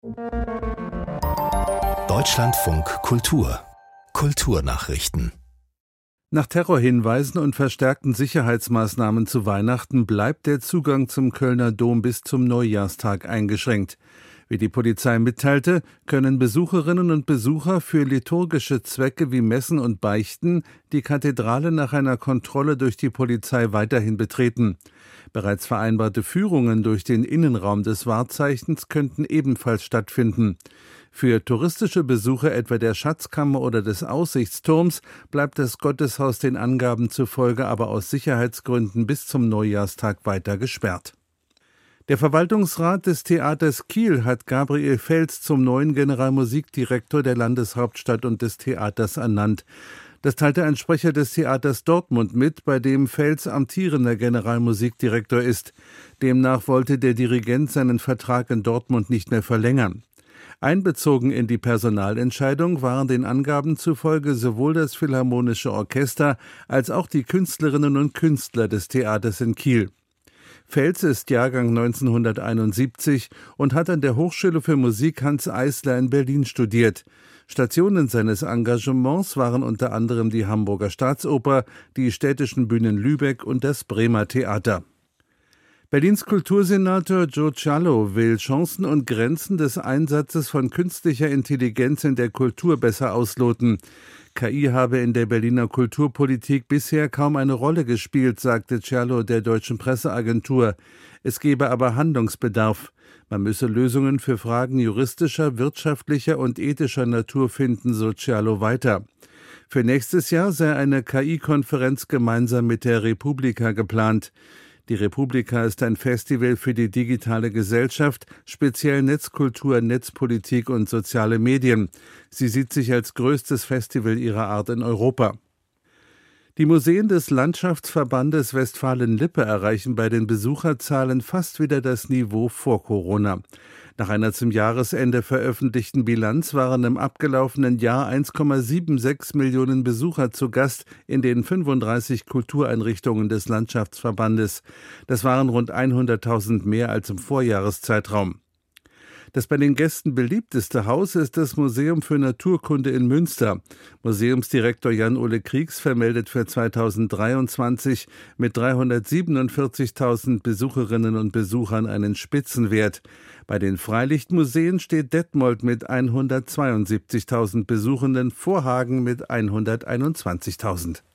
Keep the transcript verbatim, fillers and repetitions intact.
Deutschlandfunk Kultur Kulturnachrichten. Nach Terrorhinweisen und verstärkten Sicherheitsmaßnahmen zu Weihnachten bleibt der Zugang zum Kölner Dom bis zum Neujahrstag eingeschränkt. Wie die Polizei mitteilte, können Besucherinnen und Besucher für liturgische Zwecke wie Messen und Beichten die Kathedrale nach einer Kontrolle durch die Polizei weiterhin betreten. Bereits vereinbarte Führungen durch den Innenraum des Wahrzeichens könnten ebenfalls stattfinden. Für touristische Besucher etwa der Schatzkammer oder des Aussichtsturms bleibt das Gotteshaus den Angaben zufolge aber aus Sicherheitsgründen bis zum Neujahrstag weiter gesperrt. Der Verwaltungsrat des Theaters Kiel hat Gabriel Fels zum neuen Generalmusikdirektor der Landeshauptstadt und des Theaters ernannt. Das teilte ein Sprecher des Theaters Dortmund mit, bei dem Fels amtierender Generalmusikdirektor ist. Demnach wollte der Dirigent seinen Vertrag in Dortmund nicht mehr verlängern. Einbezogen in die Personalentscheidung waren den Angaben zufolge sowohl das Philharmonische Orchester als auch die Künstlerinnen und Künstler des Theaters in Kiel. Fels ist Jahrgang neunzehnhunderteinundsiebzig und hat an der Hochschule für Musik Hanns Eisler in Berlin studiert. Stationen seines Engagements waren unter anderem die Hamburger Staatsoper, die städtischen Bühnen Lübeck und das Bremer Theater. Berlins Kultursenator Joe Cialo will Chancen und Grenzen des Einsatzes von künstlicher Intelligenz in der Kultur besser ausloten. K I habe in der Berliner Kulturpolitik bisher kaum eine Rolle gespielt, sagte Cialo der Deutschen Presseagentur. Es gebe aber Handlungsbedarf. Man müsse Lösungen für Fragen juristischer, wirtschaftlicher und ethischer Natur finden, so Cialo weiter. Für nächstes Jahr sei eine K I-Konferenz gemeinsam mit der Republika geplant. Die Republika ist ein Festival für die digitale Gesellschaft, speziell Netzkultur, Netzpolitik und soziale Medien. Sie sieht sich als größtes Festival ihrer Art in Europa. Die Museen des Landschaftsverbandes Westfalen-Lippe erreichen bei den Besucherzahlen fast wieder das Niveau vor Corona. Nach einer zum Jahresende veröffentlichten Bilanz waren im abgelaufenen Jahr eins Komma sechsundsiebzig Millionen Besucher zu Gast in den fünfunddreißig Kultureinrichtungen des Landschaftsverbandes. Das waren rund hunderttausend mehr als im Vorjahreszeitraum. Das bei den Gästen beliebteste Haus ist das Museum für Naturkunde in Münster. Museumsdirektor Jan-Ole Kriegs vermeldet für zweitausenddreiundzwanzig mit dreihundertsiebenundvierzigtausend Besucherinnen und Besuchern einen Spitzenwert. Bei den Freilichtmuseen steht Detmold mit hundertzweiundsiebzigtausend Besuchenden vor Hagen mit hunderteinundzwanzigtausend.